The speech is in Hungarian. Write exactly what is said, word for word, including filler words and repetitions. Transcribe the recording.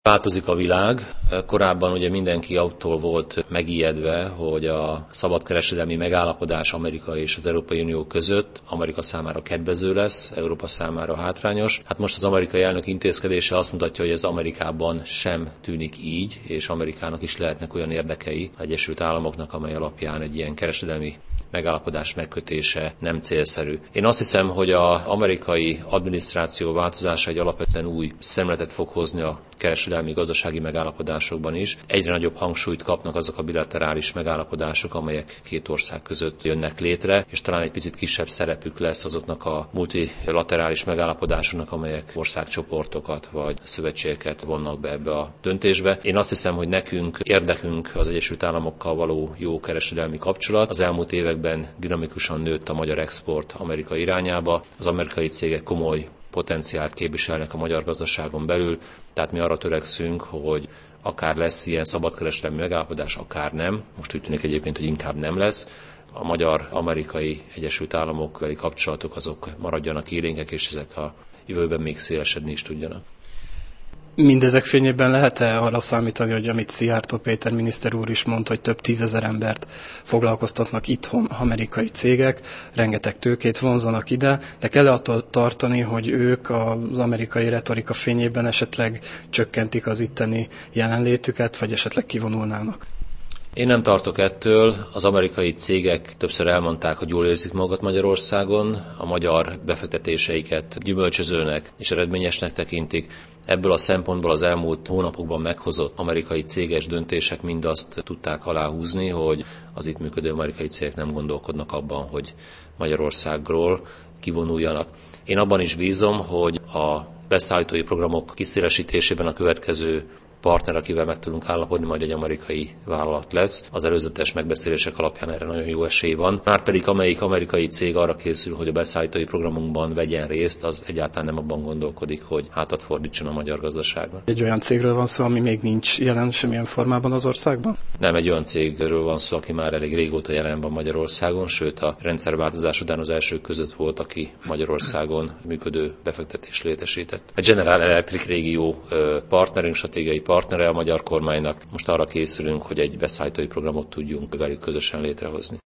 Változik a világ. Korábban ugye mindenki attól volt megijedve, hogy a szabadkereskedelmi megállapodás Amerika és az Európai Unió között Amerika számára kedvező lesz, Európa számára hátrányos. Hát most az amerikai elnök intézkedése azt mutatja, hogy ez Amerikában sem tűnik így, és Amerikának is lehetnek olyan érdekei az Egyesült Államoknak, amely alapján egy ilyen kereskedelmi megállapodás megkötése nem célszerű. Én azt hiszem, hogy az amerikai adminisztráció változása egy alapvetően új szemléletet fog hozni a kereskedelmi gazdasági megállapodásokban is. Egyre nagyobb hangsúlyt kapnak azok a bilaterális megállapodások, amelyek két ország között jönnek létre, és talán egy picit kisebb szerepük lesz azoknak a multilaterális megállapodásoknak, amelyek országcsoportokat vagy szövetségeket vonnak be ebbe a döntésbe. Én azt hiszem, hogy nekünk érdekünk az Egyesült Államokkal való jó kereskedelmi kapcsolat. Az elmúlt években dinamikusan nőtt a magyar export Amerika irányába. Az amerikai cégek komoly potenciált képviselnek a magyar gazdaságon belül, tehát mi arra törekszünk, hogy akár lesz ilyen szabadkereskedelmi megállapodás, akár nem. Most úgy tűnik egyébként, hogy inkább nem lesz. A magyar-amerikai Egyesült Államok beli kapcsolatok azok maradjanak élénkek, és ezek a jövőben még szélesedni is tudjanak. Mindezek fényében lehet-e arra számítani, hogy amit Szijjártó Péter miniszter úr is mondta, hogy több tízezer embert foglalkoztatnak itthon amerikai cégek, rengeteg tőkét vonzanak ide, de kell-e attól tartani, hogy ők az amerikai retorika fényében esetleg csökkentik az itteni jelenlétüket, vagy esetleg kivonulnának? Én nem tartok ettől. Az amerikai cégek többször elmondták, hogy jól érzik magukat Magyarországon, a magyar befektetéseiket gyümölcsözőnek és eredményesnek tekintik. Ebből a szempontból az elmúlt hónapokban meghozott amerikai céges döntések mind azt tudták aláhúzni, hogy az itt működő amerikai cégek nem gondolkodnak abban, hogy Magyarországról kivonuljanak. Én abban is bízom, hogy a beszállítói programok kiszélesítésében a következő partner, akivel meg tudunk állapodni, majd egy amerikai vállalat lesz. Az előzetes megbeszélések alapján erre nagyon jó esély van. Márpedig amelyik amerikai cég arra készül, hogy a beszállítói programunkban vegyen részt, az egyáltalán nem abban gondolkodik, hogy hátat fordítson a magyar gazdaságnak. Egy olyan cégről van szó, ami még nincs jelen semmilyen formában az országban? Nem, egy olyan cégről van szó, aki már elég régóta jelen van Magyarországon, sőt a rendszerváltozás után az elsők között volt, aki Magyarországon működő befektetés létesített. A General Electric régió partnerünk, stratégiai partnere a magyar kormánynak. Most arra készülünk, hogy egy beszállítói programot tudjunk velük közösen létrehozni.